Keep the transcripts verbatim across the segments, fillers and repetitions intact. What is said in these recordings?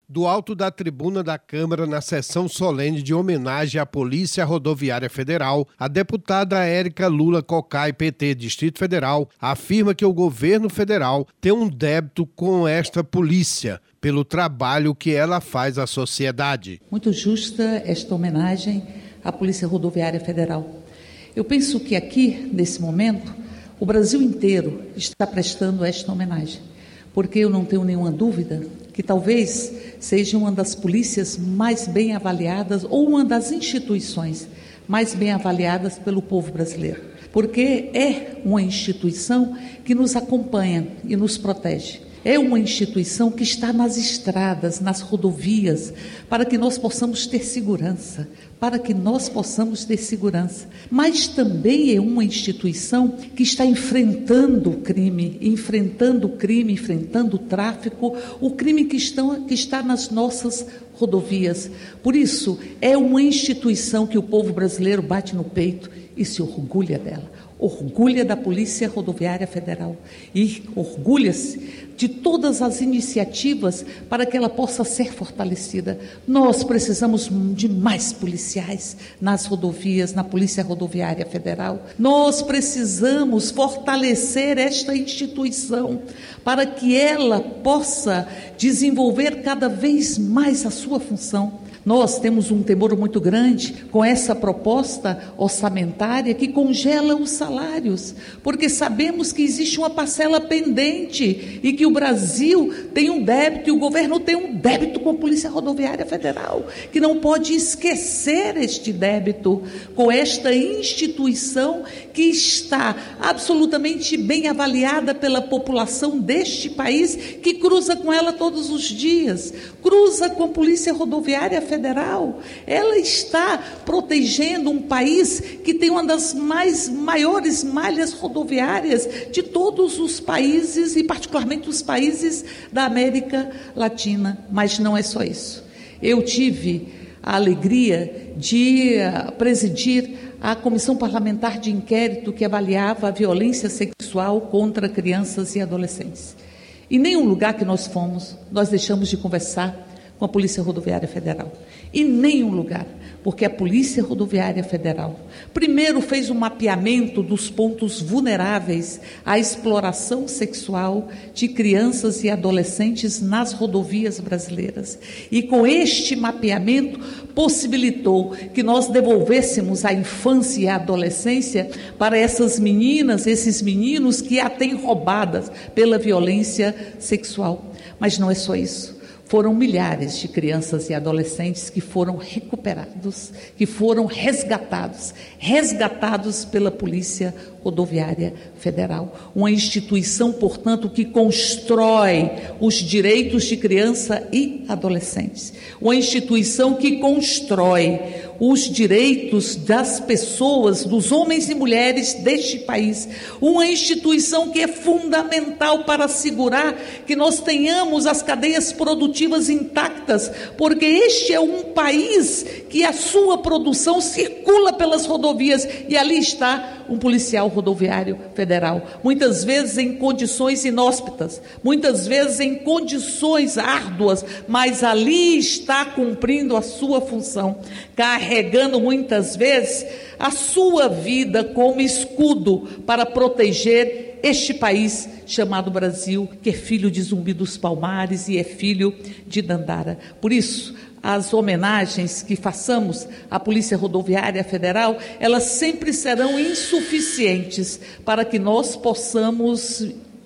Do alto da tribuna da Câmara, na sessão solene de homenagem à Polícia Rodoviária Federal, a deputada Érica Lula Cocai, P T, Distrito Federal, afirma que o governo federal tem um débito com esta polícia, pelo trabalho que ela faz à sociedade. Muito justa esta homenagem à Polícia Rodoviária Federal. Eu penso que aqui, nesse momento, o Brasil inteiro está prestando esta homenagem, porque eu não tenho nenhuma dúvida que talvez seja uma das polícias mais bem avaliadas ou uma das instituições mais bem avaliadas pelo povo brasileiro, porque é uma instituição que nos acompanha e nos protege. É uma instituição que está nas estradas, nas rodovias, para que nós possamos ter segurança, para que nós possamos ter segurança. Mas também é uma instituição que está enfrentando o crime, enfrentando o crime, enfrentando o tráfico, o crime que, estão, que está nas nossas rodovias. Por isso, é uma instituição que o povo brasileiro bate no peito e se orgulha dela. Orgulha da Polícia Rodoviária Federal e orgulha-se de todas as iniciativas para que ela possa ser fortalecida. Nós precisamos de mais policiais nas rodovias, na Polícia Rodoviária Federal. Nós precisamos fortalecer esta instituição para que ela possa desenvolver cada vez mais a sua função. Nós temos um temor muito grande com essa proposta orçamentária que congela os salários, porque sabemos que existe uma parcela pendente e que o Brasil tem um débito, e o governo tem um débito com a Polícia Rodoviária Federal, que não pode esquecer este débito com esta instituição que está absolutamente bem avaliada pela população deste país, que cruza com ela todos os dias, cruza com a Polícia Rodoviária Federal. Ela está protegendo um país que tem uma das mais maiores malhas rodoviárias de todos os países e particularmente os países da América Latina. Mas não é só isso. Eu tive a alegria de presidir a Comissão Parlamentar de Inquérito que avaliava a violência sexual contra crianças e adolescentes. Em nenhum lugar que nós fomos, nós deixamos de conversar com a Polícia Rodoviária Federal. Em nenhum lugar, porque a Polícia Rodoviária Federal primeiro fez um mapeamento dos pontos vulneráveis à exploração sexual de crianças e adolescentes nas rodovias brasileiras. E com este mapeamento possibilitou que nós devolvêssemos a infância e a adolescência para essas meninas, esses meninos que a têm roubadas pela violência sexual. Mas não é só isso. Foram milhares de crianças e adolescentes que foram recuperados, que foram resgatados, resgatados pela Polícia Rodoviária Federal. Uma instituição, portanto, que constrói os direitos de criança e adolescentes. Uma instituição que constrói os direitos das pessoas, dos homens e mulheres deste país. Uma instituição que é fundamental para assegurar que nós tenhamos as cadeias produtivas intactas, porque este é um país que a sua produção circula pelas rodovias e ali está um policial rodoviário federal, muitas vezes em condições inóspitas, muitas vezes em condições árduas, mas ali está cumprindo a sua função, carregando muitas vezes a sua vida como escudo para proteger este país chamado Brasil, que é filho de Zumbi dos Palmares e é filho de Dandara. Por isso, as homenagens que façamos à Polícia Rodoviária Federal, elas sempre serão insuficientes para que nós possamos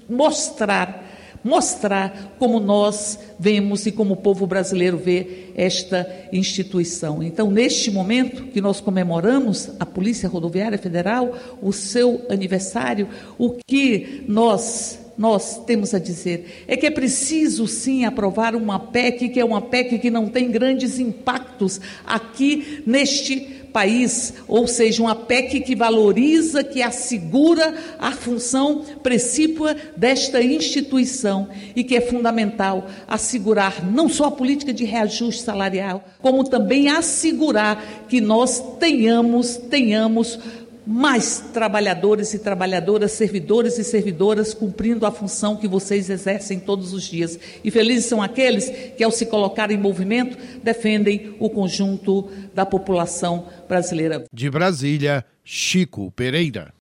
mostrar, mostrar como nós vemos e como o povo brasileiro vê esta instituição. Então, neste momento que nós comemoramos a Polícia Rodoviária Federal, o seu aniversário, o que nós... nós temos a dizer é que é preciso sim aprovar uma P E C, que é uma P E C que não tem grandes impactos aqui neste país, ou seja, uma P E C que valoriza, que assegura a função precípua desta instituição e que é fundamental assegurar não só a política de reajuste salarial, como também assegurar que nós tenhamos, tenhamos mais trabalhadores e trabalhadoras, servidores e servidoras cumprindo a função que vocês exercem todos os dias. E felizes são aqueles que, ao se colocar em movimento, defendem o conjunto da população brasileira. De Brasília, Chico Pereira.